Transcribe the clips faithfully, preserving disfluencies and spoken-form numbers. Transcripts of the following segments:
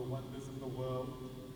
the wonders of the world.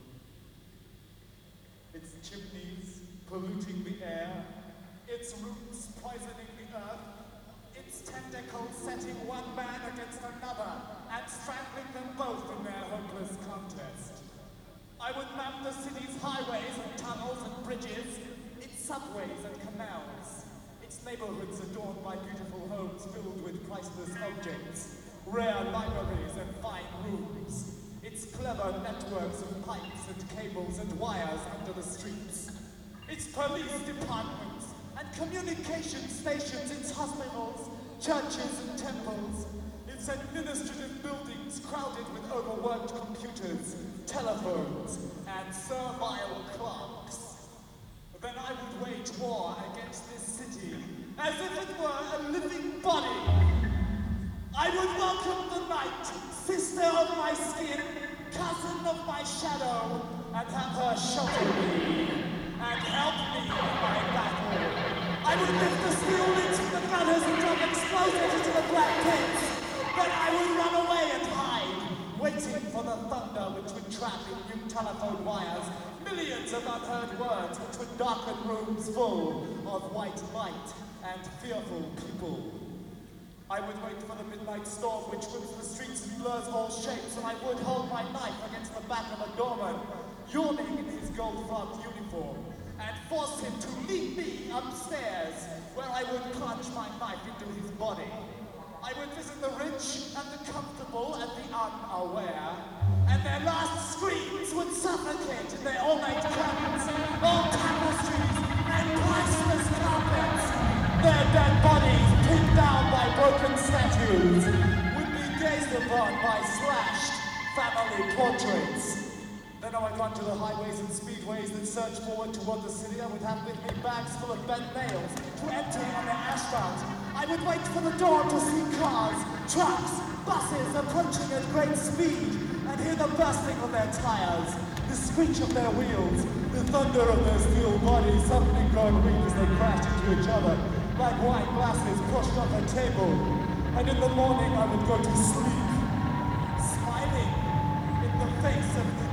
Its chimneys polluting the air, its roots poisoning the earth, its tentacles setting one man against another and strangling them both in their hopeless contest. I would map the city's highways and tunnels and bridges, its subways and canals, its neighborhoods adorned by beautiful homes filled with priceless objects, rare libraries and fine rooms, its clever networks of pipes and cables and wires under the streets, its police departments and communication stations, its hospitals, churches and temples, its administrative buildings crowded with overworked computers, telephones, and servile clerks. Then I would wage war against this city as if it were a living body. I would welcome the night, sister of my skin, cousin of my shadow, and have her shelter me and help me in my battle. I would lift the steel lids from the gutters and drop explosives into the black pits. Then I would run away and hide, waiting for the thunder which would trap in new telephone wires millions of unheard words which would darken rooms full of white light and fearful people. I would wait for the midnight storm which whips the streets and blurs all shapes, and I would hold my knife against the back of a doorman, yawning in his gold-frogged uniform, and force him to lead me upstairs, where I would plunge my knife into his body. I would visit the rich and the comfortable and the unaware, and their last screams would suffocate in their ornate curtains, old tapestries, and priceless carpets. Their dead bodies, pinned down by broken statues, would be gazed upon by slashed family portraits. Then I would run to the highways and speedways that surge forward toward the city. I would have with me bags full of bent nails to empty on the asphalt. I would wait for the dawn to see cars, trucks, buses approaching at great speed and hear the bursting of their tires, the screech of their wheels, the thunder of their steel bodies suddenly growing weak as they crashed into each other, like wine glasses pushed off a table. And in the morning I would go to sleep, smiling in the face of the